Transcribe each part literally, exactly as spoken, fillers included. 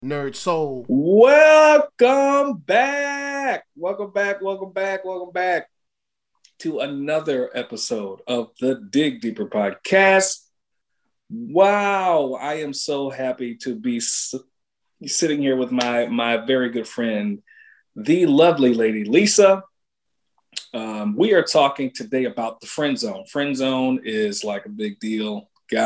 Nerd Soul. Welcome back. Welcome back. Welcome back. Welcome back to another episode of the Dig Deeper podcast. Wow, I am so happy to be s- sitting here with my my very good friend, the lovely lady Lisa. Um, we are talking today about the friend zone. Friend zone is like a big deal.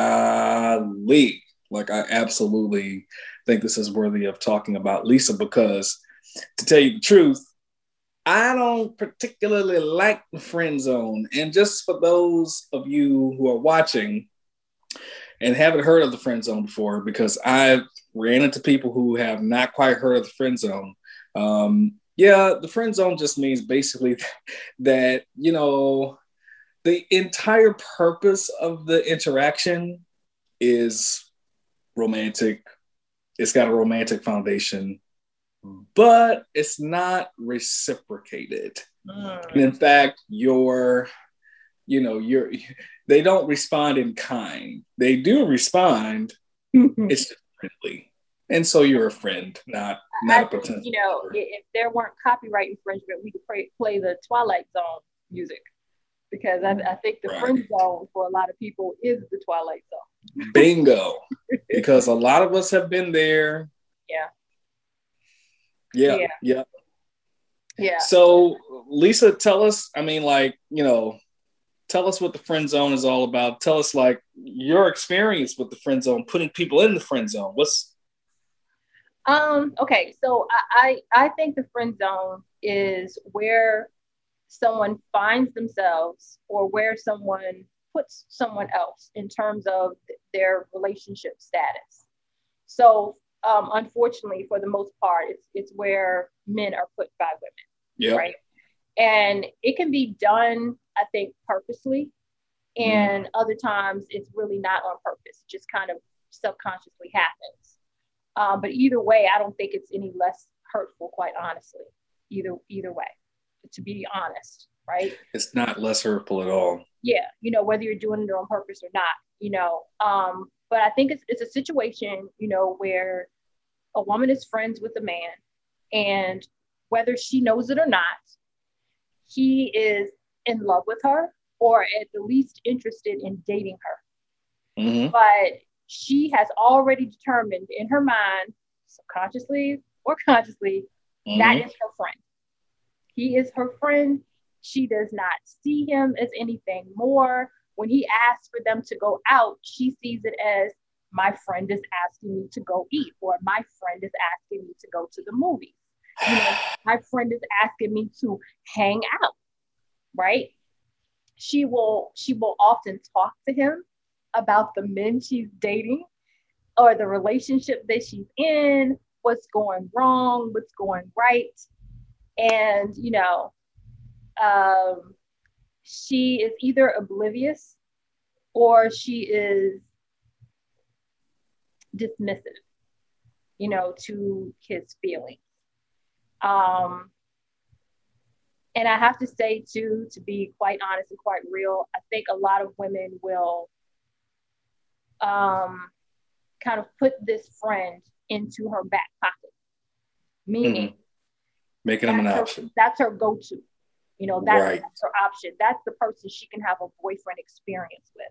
Golly, like I absolutely think this is worthy of talking about, Lisa, because to tell you the truth, I don't particularly like the friend zone. And just for those of you who are watching and haven't heard of the friend zone before, because I've ran into people who have not quite heard of the friend zone. Um, yeah, the friend zone just means basically that, you know, the entire purpose of the interaction is romantic. It's got a romantic foundation, but it's not reciprocated. Mm. And in fact, you're, you know, you're, they don't respond in kind. They do respond. It's just friendly. And so you're a friend, not, not I a potential. Think, you know, lover. If there weren't copyright infringement, we could play, play the Twilight Zone music. Because I, I think the right. friend zone for a lot of people is the Twilight Zone. Bingo. Because a lot of us have been there. Yeah. Yeah. Yeah. Yeah. Yeah. So, Lisa, tell us, I mean, like, you know, tell us what the friend zone is all about. Tell us, like, your experience with the friend zone, putting people in the friend zone. What's um okay, so I I, I think the friend zone is where someone finds themselves or where someone puts someone else in terms of their relationship status. So um, unfortunately, for the most part, it's it's where men are put by women, yeah. right? And it can be done, I think, purposely, and mm. other times it's really not on purpose. It just kind of subconsciously happens. Um, but either way, I don't think it's any less hurtful, quite honestly. Either either way. To be honest, right? It's not less hurtful at all. Yeah, you know, whether you're doing it on purpose or not, you know. Um, but I think it's it's a situation, you know, where a woman is friends with a man, and whether she knows it or not, he is in love with her, or at the least interested in dating her. Mm-hmm. But she has already determined in her mind, subconsciously or consciously, mm-hmm. that is her friend. He is her friend. She does not see him as anything more. When he asks for them to go out, she sees it as, my friend is asking me to go eat, or my friend is asking me to go to the movies. You know, my friend is asking me to hang out, right? She will, she will often talk to him about the men she's dating or the relationship that she's in, what's going wrong, what's going right. And, you know, um, she is either oblivious or she is dismissive, you know, to his feelings. Um, and I have to say, too, to be quite honest and quite real, I think a lot of women will um, kind of put this friend into her back pocket, meaning, mm-hmm. making them an option. Her, that's her go-to. You know, that's, right. that's her option. That's the person she can have a boyfriend experience with.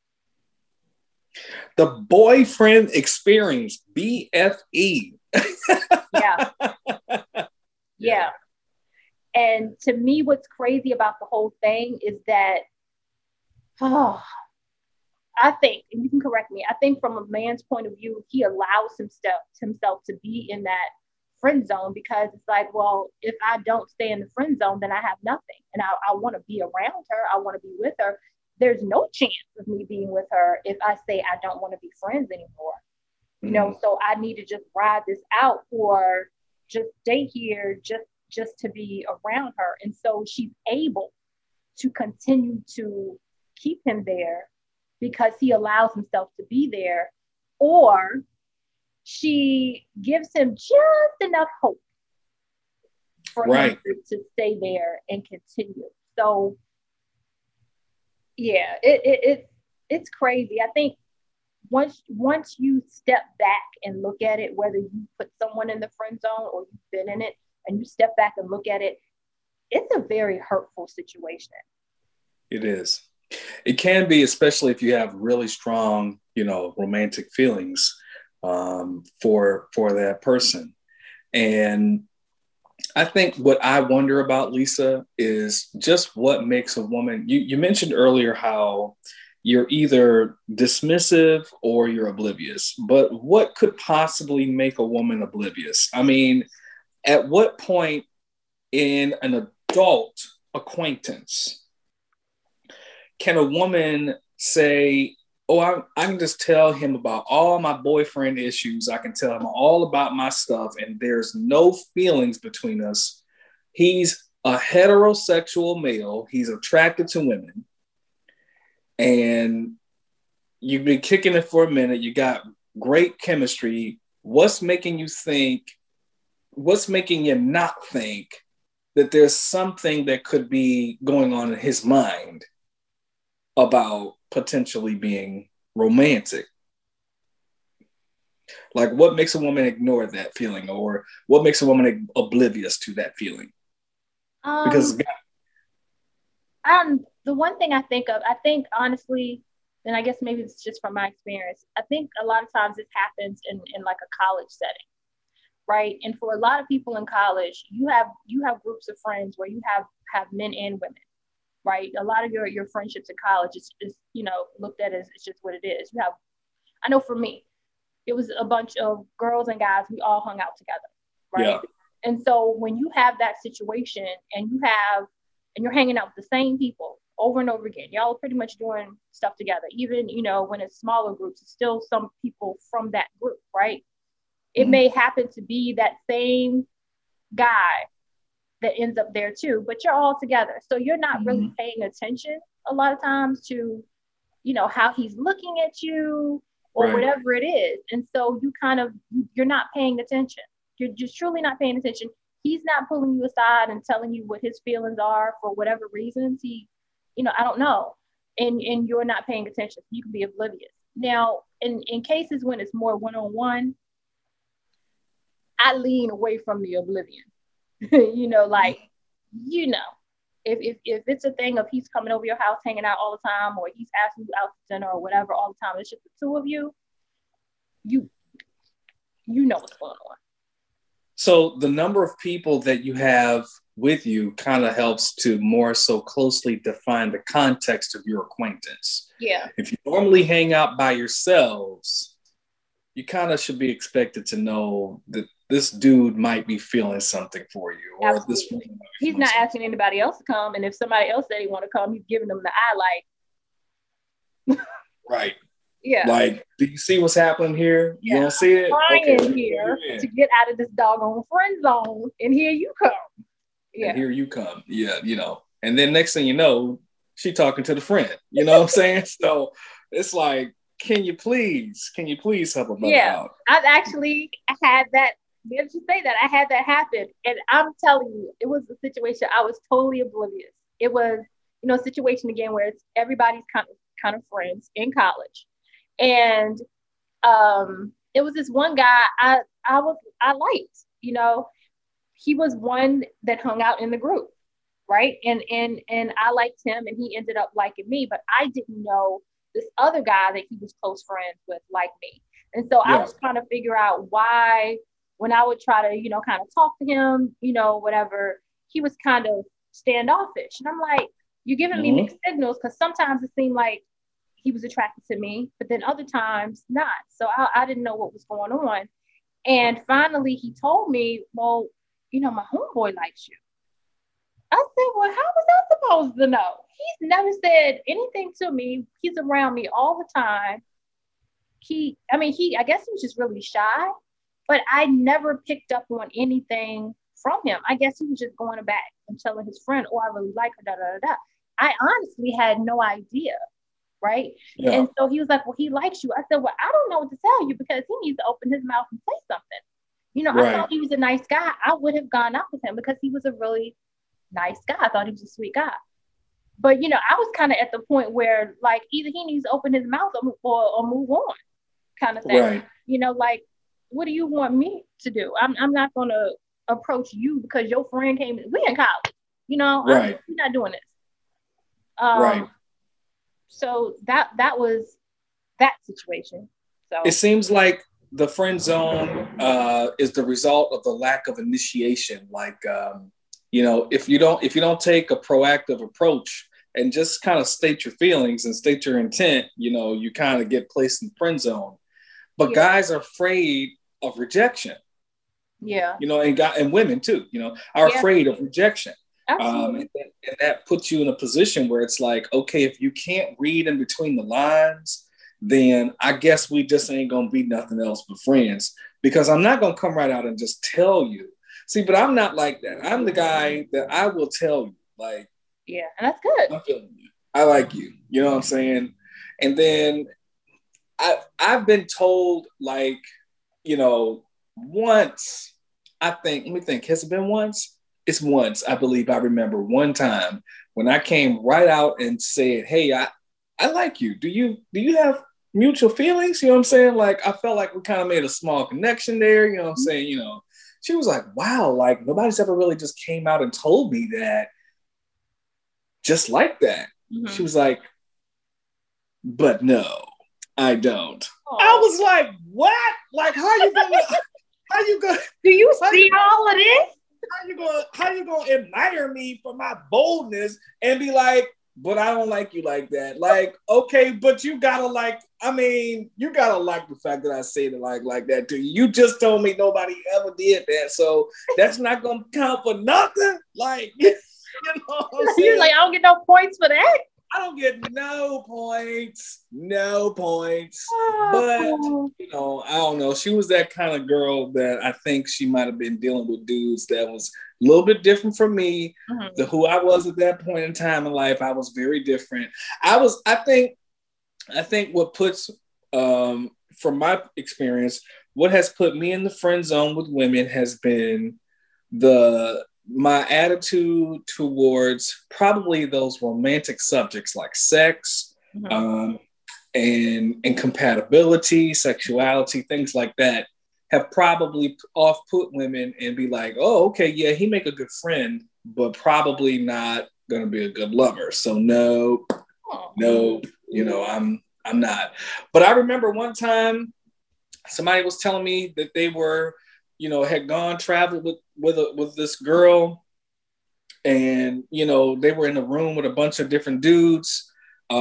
The boyfriend experience, B F E. yeah. Yeah. And to me, what's crazy about the whole thing is that, oh, I think, and you can correct me, I think from a man's point of view, he allows himself, himself to be in that friend zone because it's like, well, if I don't stay in the friend zone, then I have nothing. And I, I want to be around her. I want to be with her. There's no chance of me being with her if I say I don't want to be friends anymore. Mm-hmm. You know, so I need to just ride this out or just stay here just, just to be around her. And so she's able to continue to keep him there because he allows himself to be there, or she gives him just enough hope for right. him to, to stay there and continue. So, yeah, it, it, it it's crazy. I think once once you step back and look at it, whether you put someone in the friend zone or you've been in it, and you step back and look at it, it's a very hurtful situation. It is. It can be, especially if you have really strong, you know, romantic feelings um, for for that person. And I think what I wonder about, Lisa, is just what makes a woman. You, you mentioned earlier how you're either dismissive or you're oblivious, but what could possibly make a woman oblivious? I mean, at what point in an adult acquaintance can a woman say, oh, I, I can just tell him about all my boyfriend issues. I can tell him all about my stuff, and there's no feelings between us. He's a heterosexual male. He's attracted to women. And you've been kicking it for a minute. You got great chemistry. What's making you think, what's making you not think that there's something that could be going on in his mind about potentially being romantic? Like, what makes a woman ignore that feeling, or what makes a woman oblivious to that feeling? Um, because um, the one thing I think of, I think honestly, and I guess maybe it's just from my experience, I think a lot of times it happens in, in like a college setting, right? And for a lot of people in college, you have you have groups of friends where you have have men and women, right? A lot of your, your friendships in college is, is, you know, looked at as it's just what it is. You have, I know for me, it was a bunch of girls and guys, we all hung out together, right? Yeah. And so when you have that situation and you have, and you're hanging out with the same people over and over again, y'all are pretty much doing stuff together. Even, you know, when it's smaller groups, it's still some people from that group, right? It mm-hmm. may happen to be that same guy that ends up there too, but you're all together. So you're not mm-hmm. really paying attention a lot of times to, you know, how he's looking at you or right. whatever it is. And so you kind of, you're not paying attention. You're just truly not paying attention. He's not pulling you aside and telling you what his feelings are for whatever reasons. He, you know, I don't know. And and you're not paying attention. You can be oblivious. Now, in, in cases when it's more one-on-one, I lean away from the oblivion. you know, like, you know, if, if if it's a thing of he's coming over your house, hanging out all the time, or he's asking you out to dinner or whatever all the time, it's just the two of you, you, you know what's going on. So the number of people that you have with you kind of helps to more so closely define the context of your acquaintance. Yeah. If you normally hang out by yourselves, you kind of should be expected to know that this dude might be feeling something for you. Or Absolutely. this woman might be He's not something. asking anybody else to come. And if somebody else said he want to come, he's giving them the eye like. Right. Yeah. Like, do you see what's happening here? Yeah. You don't see it? I'm trying okay, here to get out of this doggone friend zone. And here you come. Yeah. And here you come. Yeah, you know. And then next thing you know, she talking to the friend. You know what I'm saying? So it's like, can you please, can you please help a brother yeah. out? I've actually had that. Did you say that? I had that happen. And I'm telling you, it was a situation I was totally oblivious. It was, you know, a situation again where it's everybody's kind of kind of friends in college. And um, it was this one guy I I was I liked, you know, he was one that hung out in the group, right? And and and I liked him, and he ended up liking me, but I didn't know this other guy that he was close friends with liked me. And so yeah. I was trying to figure out why, when I would try to, you know, kind of talk to him, you know, whatever, he was kind of standoffish. And I'm like, you're giving mm-hmm. me mixed signals, because sometimes it seemed like he was attracted to me, but then other times not. So I, I didn't know what was going on. And finally he told me, well, you know, my homeboy likes you. I said, well, how was I supposed to know? He's never said anything to me. He's around me all the time. He, I mean, he, I guess he was just really shy, but I never picked up on anything from him. I guess he was just going back and telling his friend, oh, I really like her, da, da, da, da. I honestly had no idea. Right. Yeah. And so he was like, well, he likes you. I said, well, I don't know what to tell you, because he needs to open his mouth and say something. You know, right. I thought he was a nice guy. I would have gone out with him because he was a really nice guy. I thought he was a sweet guy. But, you know, I was kind of at the point where, like, either he needs to open his mouth or, or, or move on. kind of thing. Right. You know, like, what do you want me to do? I'm I'm not gonna approach you because your friend came. We in college. You know, right. I'm, we're not doing this. Um, right. So that that was that situation. So it seems like the friend zone uh, is the result of the lack of initiation. Like, um, you know, if you don't if you don't take a proactive approach and just kind of state your feelings and state your intent, you know, you kind of get placed in friend zone. But yeah. guys are afraid of rejection. Yeah. You know, and guy, and women too, you know, are yeah. afraid of rejection. Absolutely. Um, and, and that puts you in a position where it's like, okay, if you can't read in between the lines, then I guess we just ain't gonna be nothing else but friends, because I'm not gonna come right out and just tell you. See, but I'm not like that. I'm the guy that I will tell you, like, yeah, and that's good. I'm feeling you. I like you. You know what I'm saying? And then I I've been told, like, you know, once, I think, let me think, has it been once? It's once, I believe I remember one time when I came right out and said, hey, I, I like you. Do you do you have mutual feelings? You know what I'm saying? Like, I felt like we kind of made a small connection there. You know what I'm saying? You know, she was like, wow, like nobody's ever really just came out and told me that just like that. Mm-hmm. She was like, but no, I don't. Aww. I was like, what? Like, how you gonna, how you gonna, do you see you, all of this? How you gonna, how you gonna admire me for my boldness and be like, but I don't like you like that. Like, okay, but you gotta like, I mean, you gotta like the fact that I say it like like that to you. You just told me nobody ever did that, so that's not gonna count for nothing. Like, you know what I'm saying? You're like, I don't get no points for that. I don't get no points, no points. Oh. But, you know, I don't know. She was that kind of girl that I think she might have been dealing with dudes that was a little bit different from me. Mm-hmm. The who I was at that point in time in life, I was very different. I was, I think, I think what puts, um, from my experience, what has put me in the friend zone with women has been the my attitude towards probably those romantic subjects like sex, mm-hmm. um, and, and compatibility, sexuality, things like that have probably off put women and be like, oh, okay, yeah, he make a good friend, but probably not going to be a good lover. So no, oh. no, you know, I'm, I'm not. But I remember one time somebody was telling me that they were, you know, had gone traveled with with a, with this girl, and you know they were in a room with a bunch of different dudes.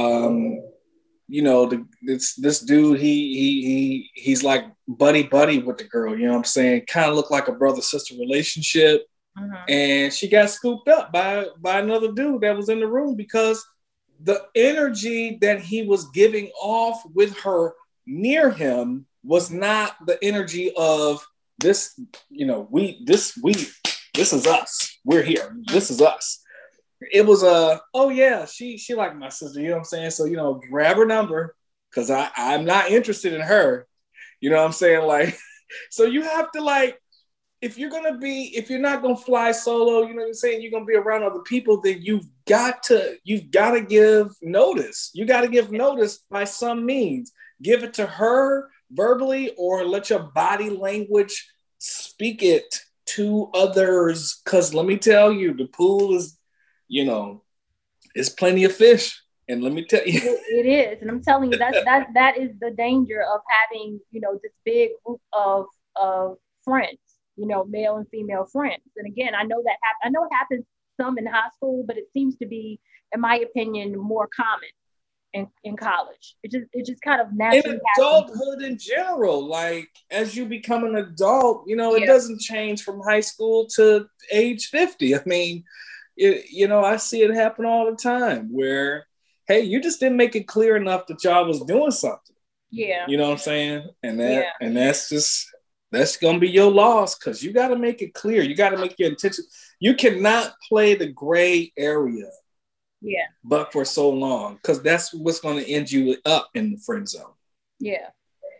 Um, you know, the, this this dude, he he he he's like buddy buddy with the girl. You know what I'm saying? Kind of looked like a brother sister relationship, mm-hmm. and she got scooped up by by another dude that was in the room because the energy that he was giving off with her near him was not the energy of this, you know, we, this, we, this is us. We're here. This is us. It was a, uh, oh yeah, she, she liked my sister, you know what I'm saying? So, you know, grab her number because I, I'm not interested in her. You know what I'm saying? Like, so you have to like, if you're going to be, if you're not going to fly solo, you know what I'm saying? You're going to be around other people, then you've got to, you've got to give notice. You got to give notice by some means. Give it to her verbally, or let your body language speak it to others. Because let me tell you, the pool is, you know, it's plenty of fish. And let me tell you, it, it is. And I'm telling you, that's that that is the danger of having, you know, this big group of of friends, you know, male and female friends. And again, I know that hap- I know it happens some in high school, but it seems to be, in my opinion, more common in, in college. It just it just kind of naturally in adulthood happens. In general, like as you become an adult, you know, it yeah. doesn't change from high school to age fifty. I mean, it, you know, I see it happen all the time where, hey, you just didn't make it clear enough that y'all was doing something. Yeah. You know what I'm saying? And that yeah. and that's just that's gonna be your loss, because you got to make it clear. You got to make your intention. You cannot play the gray area. Yeah. But for so long, because that's what's going to end you up in the friend zone. Yeah.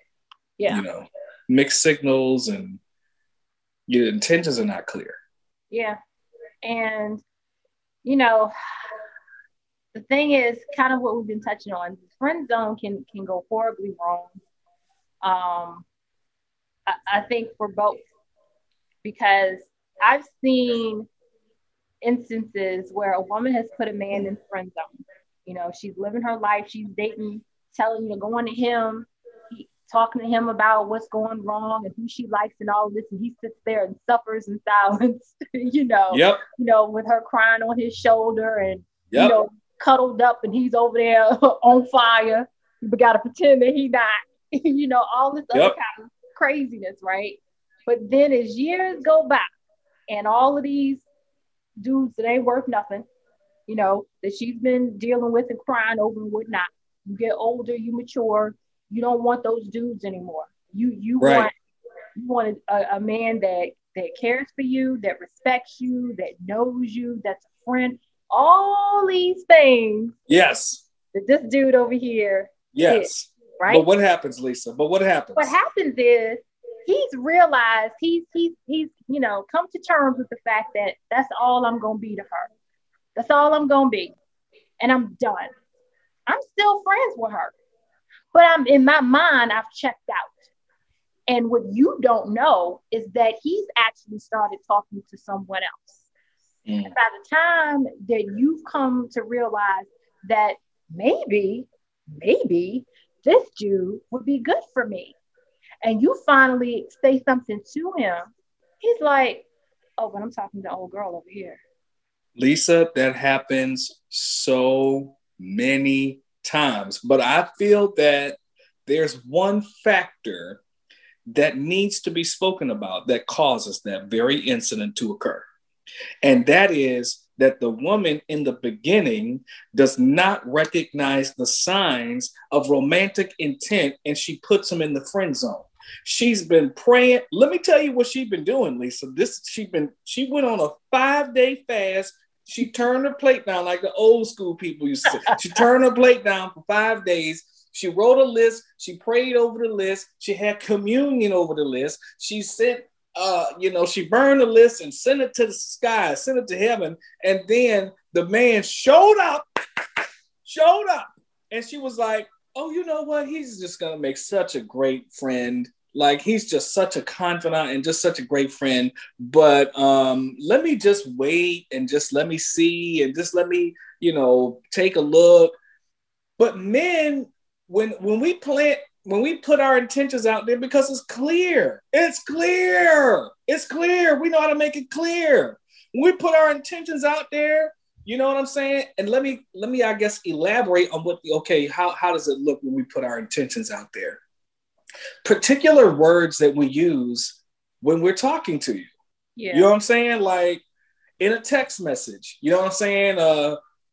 Yeah. You know, mixed signals and your intentions are not clear. Yeah. And, you know, the thing is kind of what we've been touching on. The friend zone can can go horribly wrong. Um, I, I think for both, because I've seen instances where a woman has put a man in friend zone. You know, she's living her life, she's dating, telling you, going to him, he, talking to him about what's going wrong and who she likes and all of this, and he sits there and suffers in silence. you know, Yep. you know, with her crying on his shoulder and Yep. you know, cuddled up, and he's over there on fire. You got to pretend that he not. you know, all this other Yep. kind of craziness, right? But then as years go by, and all of these dudes that ain't worth nothing, you know, that she's been dealing with and crying over and whatnot. You get older, you mature, you don't want those dudes anymore. You you Right. want you want a, a man that that cares for you, that respects you, that knows you, that's a friend. All these things Yes. that this dude over here Yes. is, right? But what happens, Lisa? But what happens? What happens is he's realized he's he's he's you know come to terms with the fact that that's all I'm gonna be to her. That's all I'm gonna be, and I'm done. I'm still friends with her, but I'm in my mind I've checked out. And what you don't know is that he's actually started talking to someone else. Mm. And by the time that you've come to realize that maybe, maybe this dude would be good for me, and you finally say something to him, he's like, oh, but I'm talking to the old girl over here. Lisa, that happens so many times. But I feel that there's one factor that needs to be spoken about that causes that very incident to occur. And that is that the woman in the beginning does not recognize the signs of romantic intent, and she puts him in the friend zone. She's been praying. Let me tell you what she's been doing, Lisa. This she been she went on a five-day fast. She turned her plate down like the old school people used to say. She turned her plate down for five days. She wrote a list. She prayed over the list. She had communion over the list. She sent, uh, you know, she burned the list and sent it to the sky, sent it to heaven. And then the man showed up, showed up. And she was like, oh, you know what? He's just going to make such a great friend. Like, he's just such a confidant and just such a great friend. But um, let me just wait and just let me see and just let me, you know, take a look. But men, when when we plant, when we put our intentions out there, because it's clear, it's clear, it's clear. We know how to make it clear. When we put our intentions out there, you know what I'm saying? And let me, let me, I guess, elaborate on what the, okay, how, how does it look when we put our intentions out there? Particular words that we use when we're talking to you. Yeah. You know what I'm saying? Like in a text message, you know what I'm saying? Uh,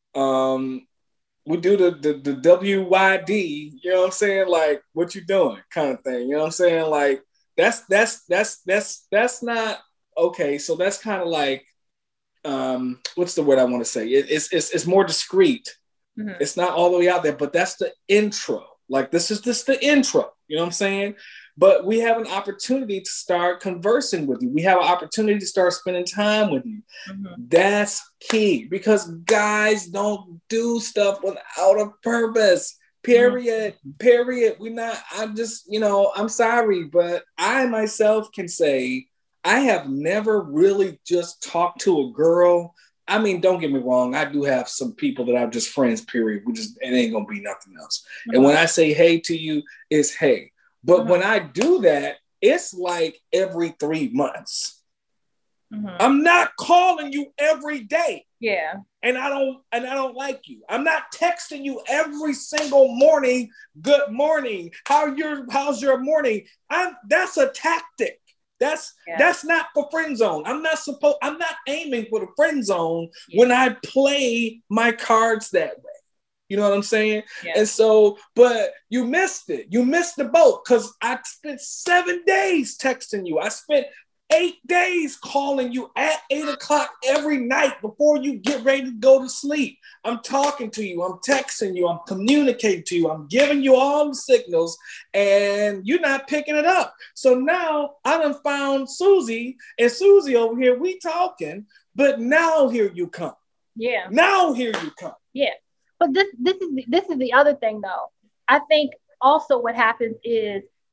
um, we do the, the, the W Y D, you know what I'm saying? Like, what you doing kind of thing. You know what I'm saying? Like, that's, that's, that's, that's, that's not, okay. So that's kind of like, um, what's the word I want to say? It, it's, it's, it's more discreet. Mm-hmm. It's not all the way out there, but that's the intro. Like, this is just the intro, you know what I'm saying? But we have an opportunity to start conversing with you. We have an opportunity to start spending time with you. Mm-hmm. That's key, because guys don't do stuff without a purpose, period, mm-hmm. period. We're not, I'm just, you know, I'm sorry, but I myself can say I have never really just talked to a girl. I mean, don't get me wrong. I do have some people that I'm just friends, period. We just, it ain't going to be nothing else. Mm-hmm. And when I say hey to you, it's hey. But mm-hmm. when I do that, it's like every three months. Mm-hmm. I'm not calling you every day. Yeah. And I don't, and I don't like you. I'm not texting you every single morning. Good morning. How your, how's your morning? I'm, that's a tactic. That's yeah. that's not for friend zone. I'm not supposed, I'm not aiming for the friend zone yeah. when I play my cards that way. You know what I'm saying? Yeah. And so, but you missed it. You missed the boat, because I spent seven days texting you. I spent eight days calling you at eight o'clock every night before you get ready to go to sleep. I'm talking to you. I'm texting you. I'm communicating to you. I'm giving you all the signals, and you're not picking it up. So now I done found Susie, and Susie over here, we talking, but now here you come. Yeah. Now here you come. Yeah. But this this is this is the other thing though. I think also what happens is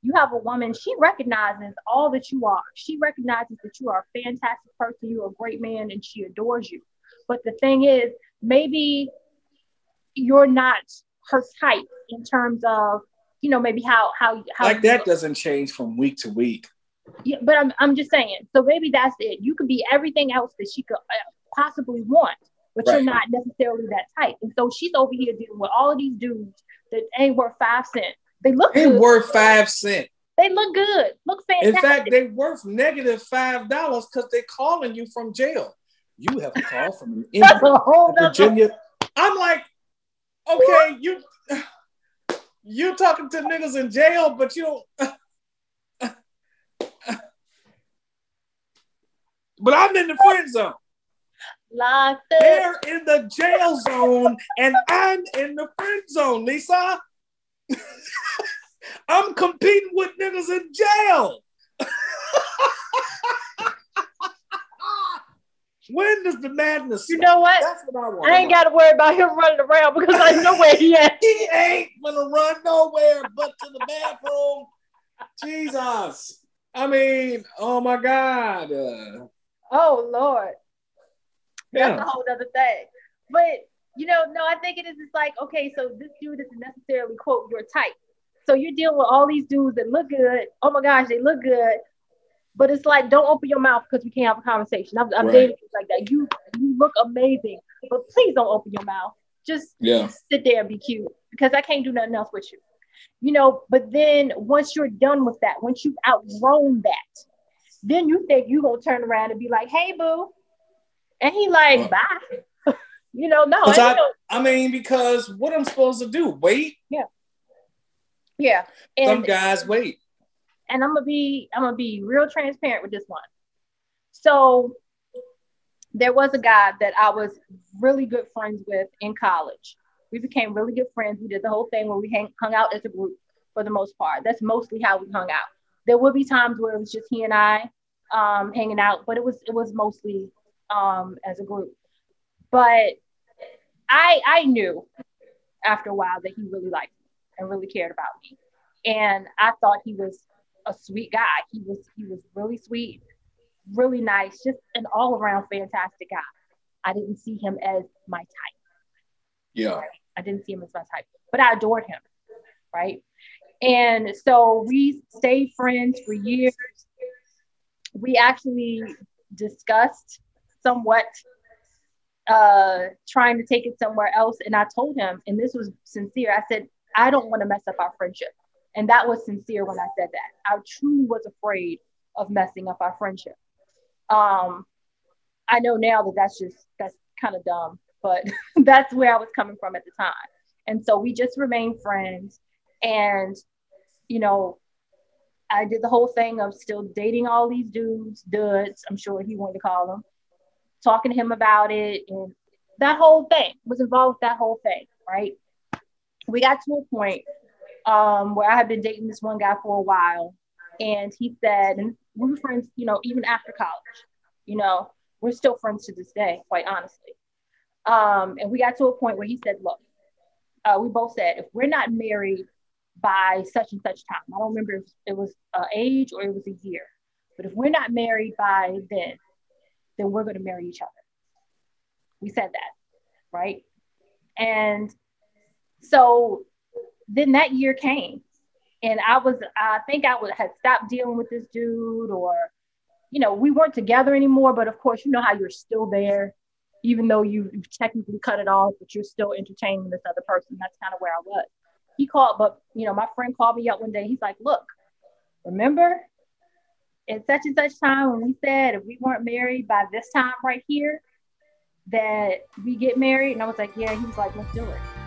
You have a woman, she recognizes all that you are. She recognizes that you are a fantastic person, you're a great man, and she adores you. But the thing is, maybe you're not her type in terms of, you know, maybe how how how like that doesn't change from week to week. Yeah, but I'm I'm just saying. So maybe that's it. You could be everything else that she could possibly want, but right. You're not necessarily that type. And so she's over here dealing with all of these dudes that ain't worth five cents. They look ain't good. worth five cents. They look good. Look fantastic. In fact, they worth negative five dollars because they're calling you from jail. You have a call from an Indian, Virginia. I'm like, okay, you you talking to niggas in jail, but you don't. But I'm in the friend zone. Locked up. They're in the jail zone, and I'm in the friend zone, Lisa. I'm competing with niggas in jail. When does the madness You know what? That's what I want. I ain't got to worry about him running around because I know where he at. He ain't gonna run nowhere but to the bathroom. Jesus. I mean, oh my God. Uh, oh, Lord. Yeah. That's a whole other thing. But, you know, no, I think it is just like, okay, so this dude isn't necessarily, quote, your type. So you're dealing with all these dudes that look good. Oh my gosh, they look good. But it's like, don't open your mouth because we can't have a conversation. I've, I've right. dated people like that. You you look amazing, but please don't open your mouth. Just, yeah. just sit there and be cute because I can't do nothing else with you. You know, but then once you're done with that, once you've outgrown that, then you think you're going to turn around and be like, hey, boo. And he like, uh, bye. You know, no. I, no. I mean, because what I'm supposed to do? Wait? Yeah. Yeah. And, some guys wait. And I'm gonna be, I'm gonna be real transparent with this one. So there was a guy that I was really good friends with in college. We became really good friends. We did the whole thing where we hang, hung out as a group for the most part. That's mostly how we hung out. There would be times where it was just he and I um, hanging out, but it was it was mostly um, as a group. But I I knew after a while that he really liked me and really cared about me, and I thought he was a sweet guy. He was he was really sweet, really nice, just an all around fantastic guy. I didn't see him as my type. Yeah. Right? I didn't see him as my type, but I adored him. Right. And so we stayed friends for years. We actually discussed somewhat uh, trying to take it somewhere else. And I told him, and this was sincere, I said, I don't want to mess up our friendship. And that was sincere when I said that. I truly was afraid of messing up our friendship. Um, I know now that that's just, that's kind of dumb, but that's where I was coming from at the time. And so we just remained friends. And, you know, I did the whole thing of still dating all these dudes, dudes, I'm sure he wanted to call them, talking to him about it. And that whole thing was involved with that whole thing, right? We got to a point um, where I had been dating this one guy for a while. And he said, and we were friends, you know, even after college, you know, we're still friends to this day, quite honestly. Um, and we got to a point where he said, look, uh, we both said, if we're not married by such and such time, I don't remember if it was uh, age or it was a year, but if we're not married by then, then we're going to marry each other. We said that, right? And so then that year came, and I was, I think I would had stopped dealing with this dude, or, you know, we weren't together anymore, but of course, you know how you're still there, even though you, you've technically cut it off, but you're still entertaining this other person. That's kind of where I was. He called, but, you know, my friend called me up one day. He's like, look, remember at such and such time when we said if we weren't married by this time right here, that we get married? And I was like, yeah. He was like, let's do it.